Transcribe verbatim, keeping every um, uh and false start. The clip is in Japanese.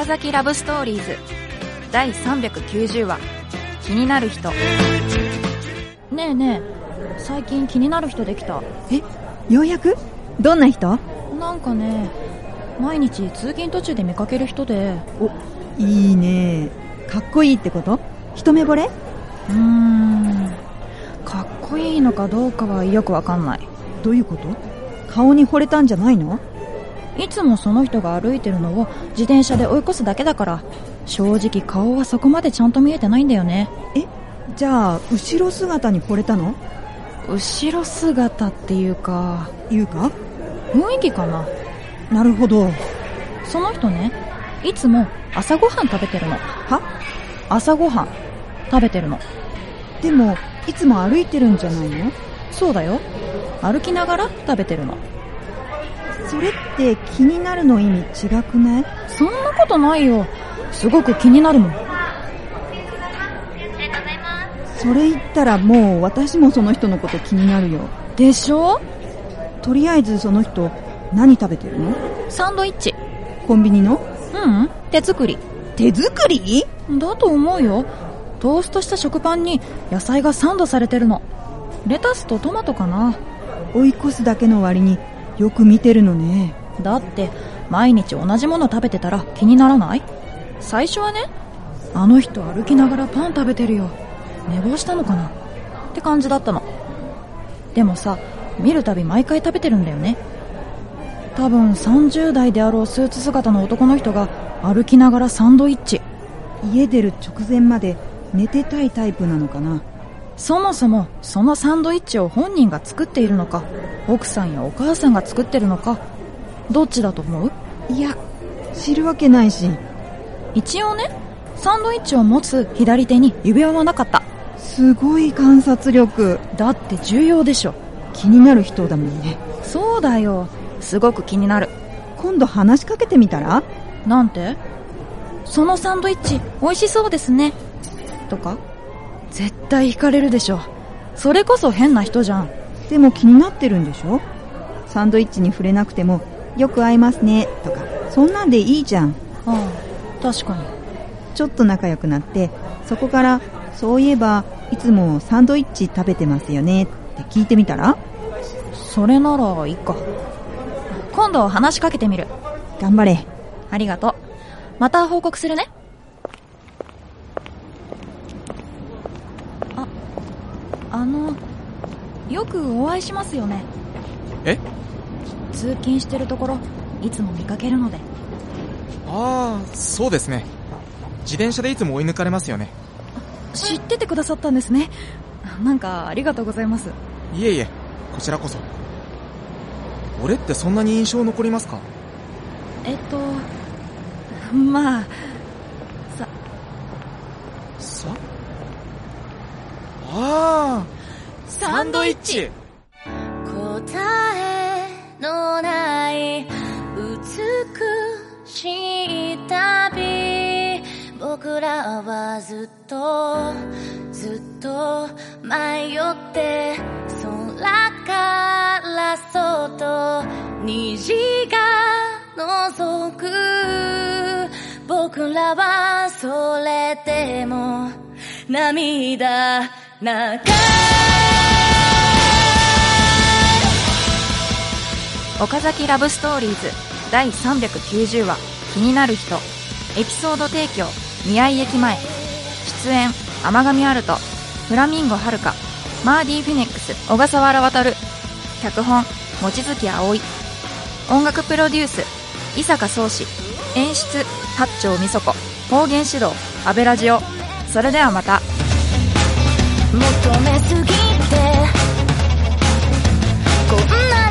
崎ラブストーリーズだいさんびゃくきゅうじゅうわ、気になる人。ねえねえ、最近気になる人できた。 え、ようやく？どんな人？ なんかね、毎日通勤途中で見かける人で。 お、いいね。かっこいいってこと？一目惚れ？ うーん、かっこいいのかどうかはよくわかんない。 どういうこと？顔に惚れたんじゃないの？ いつもその人が歩いてるのを自転車で追い越すだけだから、正直顔はそこまでちゃんと見えてないんだよね。 え、じゃあ後ろ姿に惚れたの？ 後ろ姿っていうかいうか雰囲気かな。 なるほど。 その人ね、いつも朝ごはん食べてるの。 は？ 朝ごはん食べてるの。 でもいつも歩いてるんじゃないの？ そうだよ、歩きながら食べてるの。 それって気になるの意味違くない？ そんなことないよ、すごく気になるもん。 それ言ったらもう私もその人のこと気になるよ。 でしょ？ とりあえずその人何食べてるの？ サンドイッチ。 コンビニの？ ううん、手作り。 手作り？ だと思うよ。トーストした食パンに野菜がサンドされてるの。レタスとトマトかな。 追い越すだけの割によく見てるのね。 だって毎日同じもの食べてたら気にならない？最初はね、あの人歩きながらパン食べてるよ、寝坊したのかなって感じだったの。でもさ、見るたび毎回食べてるんだよね。多分さんじゅうだいであろうスーツ姿の男の人が歩きながらサンドイッチ。 家出る直前まで寝てたいタイプなのかな。 そもそもそのサンドイッチを本人が作っているのか、奥さんやお母さんが作ってるのか、どっちだと思う？ いや、知るわけないし。 一応ね、サンドイッチを持つ左手に指輪はなかった。 すごい観察力。 だって重要でしょ。 気になる人だもんね。 そうだよ、すごく気になる。 今度話しかけてみたら？ なんて？そのサンドイッチ美味しそうですねとか。絶対惹かれるでしょ。それこそ変な人じゃん。 でも気になってるんでしょ？サンドイッチに触れなくてもよく合いますねとか、そんなんでいいじゃん。 ああ、確かに。 ちょっと仲良くなって、そこからそういえばいつもサンドイッチ食べてますよねって聞いてみたら？ それならいいか。今度話しかけてみる。 頑張れ。 ありがとう。また報告するね。あ、あの、よくお会いしますよね。 え？ 通勤してるところいつも見かけるので。 ああ、そうですね。自転車でいつも追い抜かれますよね。 知っててくださったんですね。なんかありがとうございます。 いえいえ、こちらこそ。俺ってそんなに印象残りますか？ えっとまあささああ、サンドイッチ。 答えのない美しい旅、僕らはずっとずっと迷って、空からそっと虹が覗く。僕らはそれでも涙流す。 岡崎ラブストーリーズだいさんびゃくきゅうじゅうわ、気になる人。エピソード提供、宮井駅前。出演、天神アルト、フラミンゴはるか、マーディフェネックス、小笠原渉。脚本、望月葵。音楽プロデュース、伊坂宗志。演出、八丁美佐子。方言指導、アベラジオ。それではまた。 求めすぎてこんな